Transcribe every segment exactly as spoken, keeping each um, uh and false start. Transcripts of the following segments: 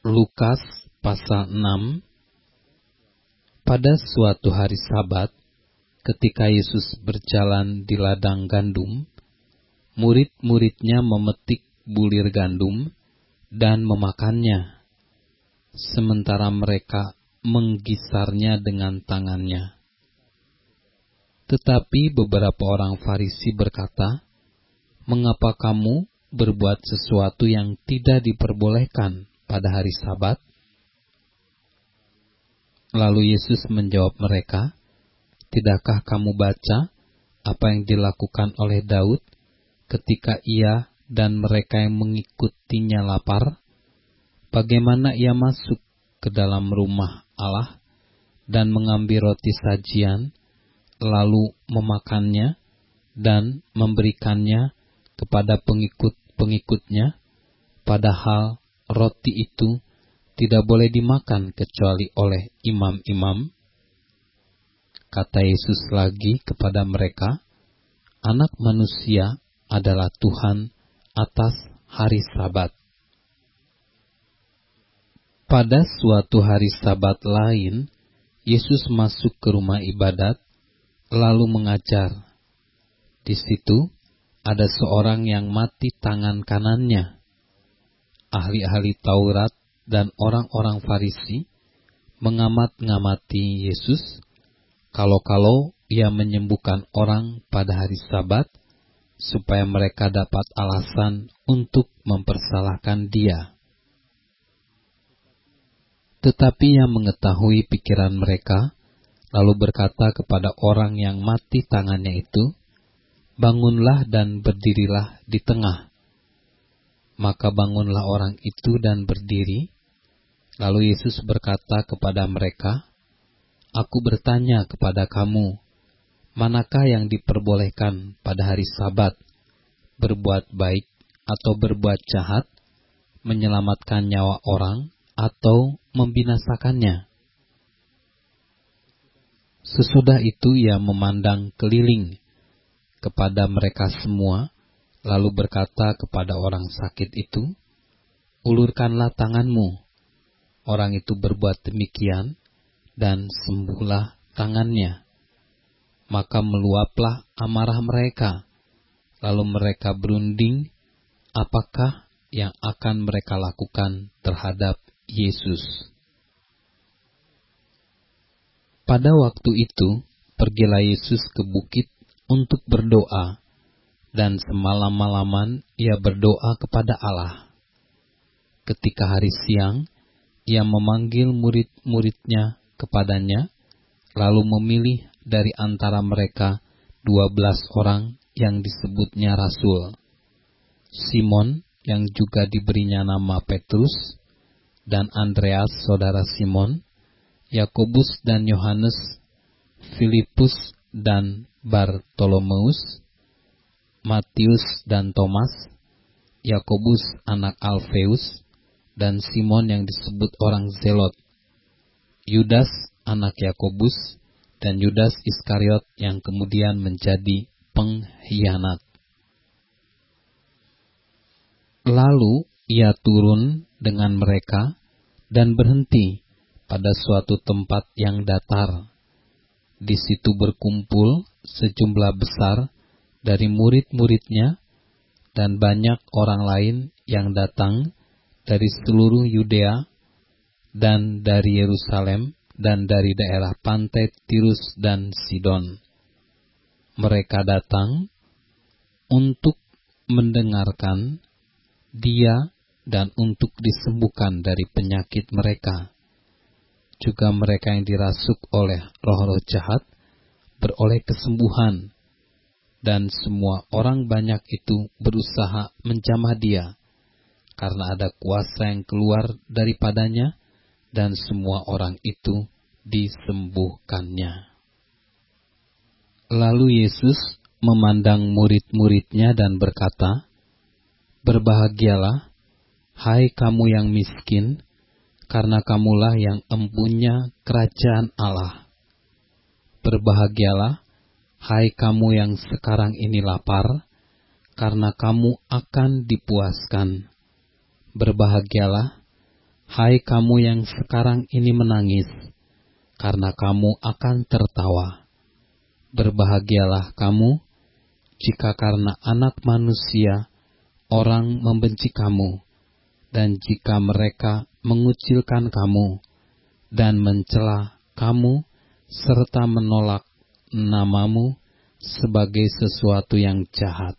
Lukas pasal enam. Pada suatu hari Sabat, ketika Yesus berjalan di ladang gandum, murid-muridnya memetik bulir gandum dan memakannya, sementara mereka menggisarnya dengan tangannya. Tetapi beberapa orang Farisi berkata, "Mengapa kamu berbuat sesuatu yang tidak diperbolehkan pada hari Sabat?" Lalu Yesus menjawab mereka, "Tidakkah kamu baca apa yang dilakukan oleh Daud ketika ia dan mereka yang mengikutinya lapar? Bagaimana ia masuk ke dalam rumah Allah dan mengambil roti sajian, lalu memakannya dan memberikannya kepada pengikut-pengikutnya, padahal roti itu tidak boleh dimakan kecuali oleh imam-imam?" Kata Yesus lagi kepada mereka, "Anak manusia adalah Tuhan atas hari Sabat." Pada suatu hari Sabat lain, Yesus masuk ke rumah ibadat, lalu mengajar. Di situ ada seorang yang mati tangan kanannya. Ahli-ahli Taurat dan orang-orang Farisi mengamat-ngamati Yesus, kalau-kalau ia menyembuhkan orang pada hari Sabat, supaya mereka dapat alasan untuk mempersalahkan dia. Tetapi ia mengetahui pikiran mereka, lalu berkata kepada orang yang mati tangannya itu, "Bangunlah dan berdirilah di tengah." Maka bangunlah orang itu dan berdiri. Lalu Yesus berkata kepada mereka, "Aku bertanya kepada kamu, manakah yang diperbolehkan pada hari Sabat, berbuat baik atau berbuat jahat, menyelamatkan nyawa orang atau membinasakannya?" Sesudah itu ia memandang keliling kepada mereka semua, lalu berkata kepada orang sakit itu, "Ulurkanlah tanganmu." Orang itu berbuat demikian, dan sembuhlah tangannya. Maka meluaplah amarah mereka, lalu mereka berunding apakah yang akan mereka lakukan terhadap Yesus. Pada waktu itu, pergilah Yesus ke bukit untuk berdoa, dan semalam-malaman ia berdoa kepada Allah. Ketika hari siang, ia memanggil murid-muridnya kepadanya, lalu memilih dari antara mereka dua belas orang yang disebutnya rasul. Simon, yang juga diberinya nama Petrus, dan Andreas saudara Simon, Yakobus dan Yohanes, Filipus dan Bartolomeus, Matius dan Thomas, Yakobus anak Alfeus, dan Simon yang disebut orang Zelot, Yudas anak Yakobus, dan Yudas Iskariot yang kemudian menjadi pengkhianat. Lalu ia turun dengan mereka dan berhenti pada suatu tempat yang datar. Di situ berkumpul sejumlah besar dari murid-muridnya dan banyak orang lain yang datang dari seluruh Yudea dan dari Yerusalem dan dari daerah pantai Tirus dan Sidon. Mereka datang untuk mendengarkan dia dan untuk disembuhkan dari penyakit mereka. Juga mereka yang dirasuk oleh roh-roh jahat beroleh kesembuhan, dan semua orang banyak itu berusaha menjamah dia, karena ada kuasa yang keluar daripadanya, dan semua orang itu disembuhkannya. Lalu Yesus memandang murid-muridnya dan berkata, "Berbahagialah, hai kamu yang miskin, karena kamulah yang empunya kerajaan Allah. Berbahagialah, hai kamu yang sekarang ini lapar, karena kamu akan dipuaskan. Berbahagialah, Hai kamu yang sekarang ini menangis, karena kamu akan tertawa. Berbahagialah kamu, jika karena Anak Manusia orang membenci kamu, dan jika mereka mengucilkan kamu, dan mencela kamu, serta menolak namamu sebagai sesuatu yang jahat.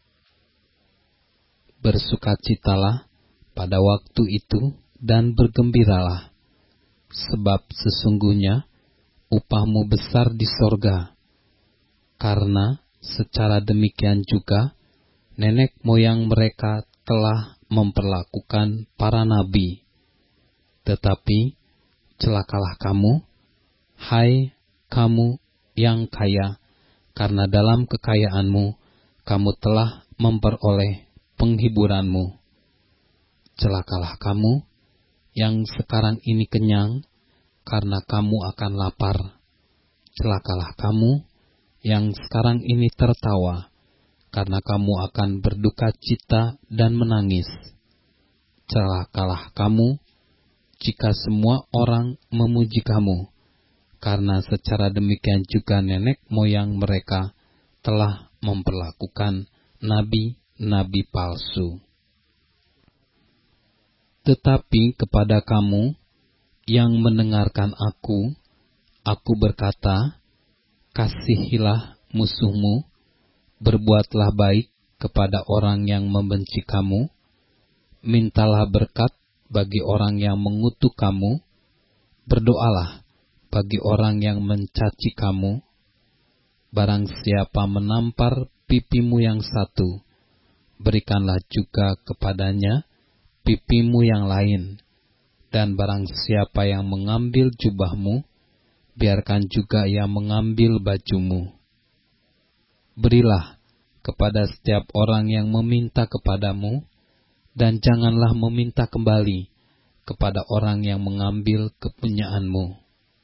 Bersukacitalah pada waktu itu, dan bergembiralah, sebab sesungguhnya upahmu besar di sorga, karena secara demikian juga nenek moyang mereka telah memperlakukan para nabi. Tetapi celakalah kamu, hai kamu yang kaya, karena dalam kekayaanmu kamu telah memperoleh penghiburanmu. Celakalah kamu yang sekarang ini kenyang, karena kamu akan lapar. Celakalah kamu yang sekarang ini tertawa, karena kamu akan berduka cita dan menangis. Celakalah kamu jika semua orang memuji kamu, karena secara demikian juga nenek moyang mereka telah memperlakukan nabi-nabi palsu. Tetapi kepada kamu yang mendengarkan aku, aku berkata, kasihilah musuhmu, berbuatlah baik kepada orang yang membenci kamu, mintalah berkat bagi orang yang mengutuk kamu, berdoalah bagi orang yang mencaci kamu. Barang siapa menampar pipimu yang satu, berikanlah juga kepadanya pipimu yang lain, dan barang siapa yang mengambil jubahmu, biarkan juga ia mengambil bajumu. Berilah kepada setiap orang yang meminta kepadamu, dan janganlah meminta kembali kepada orang yang mengambil kepunyaanmu.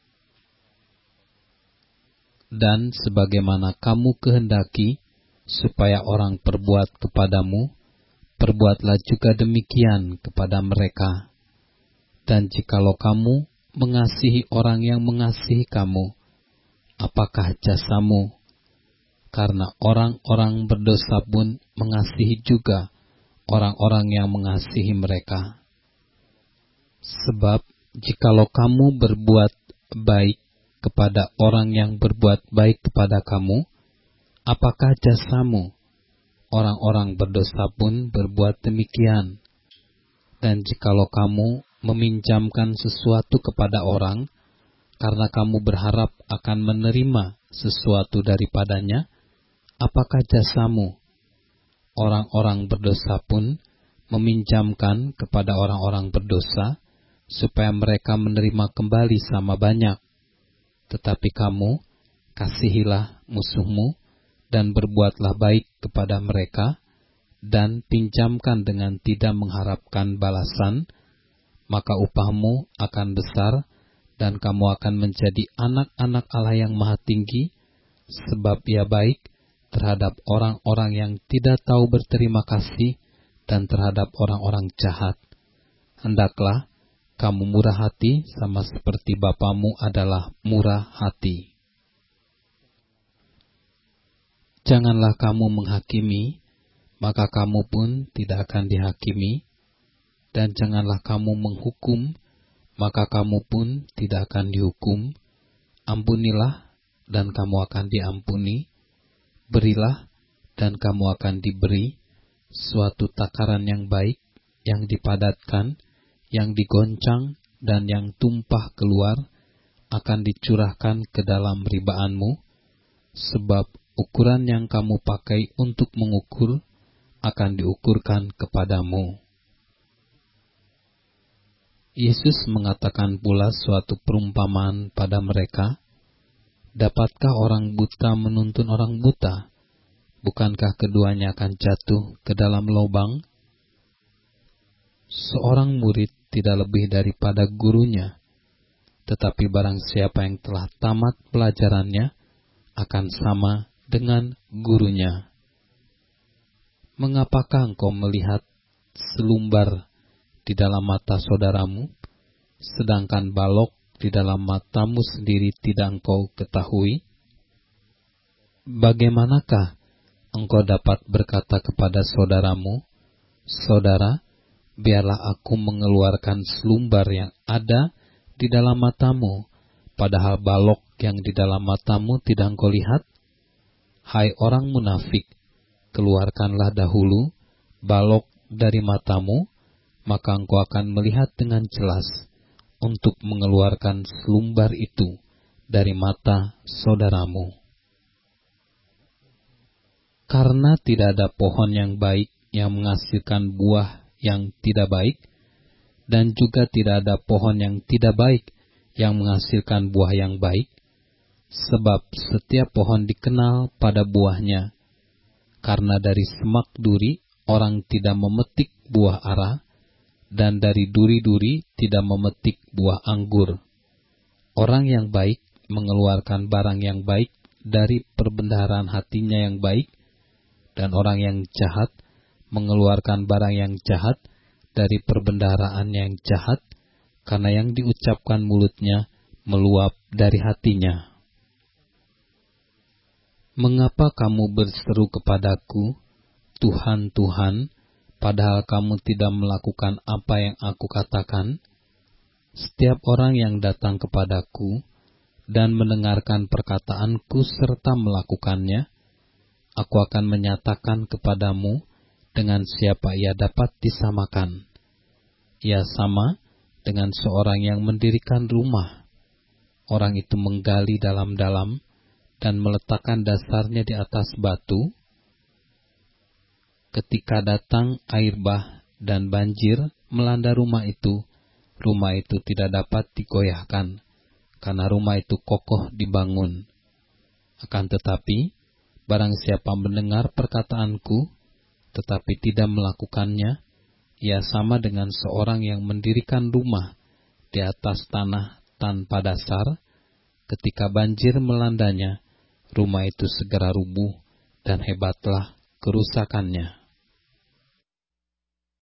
Dan sebagaimana kamu kehendaki supaya orang perbuat kepadamu, perbuatlah juga demikian kepada mereka. Dan jikalau kamu mengasihi orang yang mengasihi kamu, apakah jasamu? Karena orang-orang berdosa pun mengasihi juga orang-orang yang mengasihi mereka. Sebab jikalau kamu berbuat baik kepada orang yang berbuat baik kepada kamu, apakah jasamu? Orang-orang berdosa pun berbuat demikian. Dan jikalau kamu meminjamkan sesuatu kepada orang, karena kamu berharap akan menerima sesuatu daripadanya, apakah jasamu? Orang-orang berdosa pun meminjamkan kepada orang-orang berdosa, supaya mereka menerima kembali sama banyak. Tetapi kamu, kasihilah musuhmu, dan berbuatlah baik kepada mereka, dan pinjamkan dengan tidak mengharapkan balasan, maka upahmu akan besar, dan kamu akan menjadi anak-anak Allah yang Maha Tinggi, sebab Ia baik terhadap orang-orang yang tidak tahu berterima kasih, dan terhadap orang-orang jahat. Hendaklah kamu murah hati, sama seperti Bapamu adalah murah hati. Janganlah kamu menghakimi, maka kamu pun tidak akan dihakimi. Dan janganlah kamu menghukum, maka kamu pun tidak akan dihukum. Ampunilah, dan kamu akan diampuni. Berilah, dan kamu akan diberi. Suatu takaran yang baik, yang dipadatkan, yang digoncang, dan yang tumpah keluar, akan dicurahkan ke dalam ribaanmu. Sebab ukuran yang kamu pakai untuk mengukur, akan diukurkan kepadamu. Yesus mengatakan pula suatu perumpamaan pada mereka. Dapatkah orang buta menuntun orang buta? Bukankah keduanya akan jatuh ke dalam lubang? Seorang murid tidak lebih daripada gurunya, tetapi barang siapa yang telah tamat pelajarannya akan sama dengan gurunya. Mengapakah engkau melihat selumbar di dalam mata saudaramu, sedangkan balok di dalam matamu sendiri tidak engkau ketahui? Bagaimanakah engkau dapat berkata kepada saudaramu, "Saudara, biarlah aku mengeluarkan selumbar yang ada di dalam matamu, padahal balok yang di dalam matamu tidak engkau lihat"? Hai orang munafik, keluarkanlah dahulu balok dari matamu, maka engkau akan melihat dengan jelas untuk mengeluarkan selumbar itu dari mata saudaramu. Karena tidak ada pohon yang baik yang menghasilkan buah yang tidak baik, dan juga tidak ada pohon yang tidak baik yang menghasilkan buah yang baik, sebab setiap pohon dikenal pada buahnya. Karena dari semak duri orang tidak memetik buah ara, dan dari duri-duri tidak memetik buah anggur. Orang yang baik mengeluarkan barang yang baik dari perbendaharaan hatinya yang baik, dan orang yang jahat mengeluarkan barang yang jahat dari perbendaharaan yang jahat, karena yang diucapkan mulutnya meluap dari hatinya. Mengapa kamu berseru kepadaku, Tuhan, Tuhan, padahal kamu tidak melakukan apa yang aku katakan? Setiap orang yang datang kepadaku dan mendengarkan perkataanku serta melakukannya, aku akan menyatakan kepadamu dengan siapa ia dapat disamakan. Ia sama dengan seorang yang mendirikan rumah. Orang itu menggali dalam-dalam dan meletakkan dasarnya di atas batu. Ketika datang air bah dan banjir melanda rumah itu, rumah itu tidak dapat digoyahkan, karena rumah itu kokoh dibangun. Akan tetapi, barang siapa mendengar perkataanku, tetapi tidak melakukannya, ia sama dengan seorang yang mendirikan rumah di atas tanah tanpa dasar. Ketika banjir melandanya, rumah itu segera rubuh, dan hebatlah kerusakannya.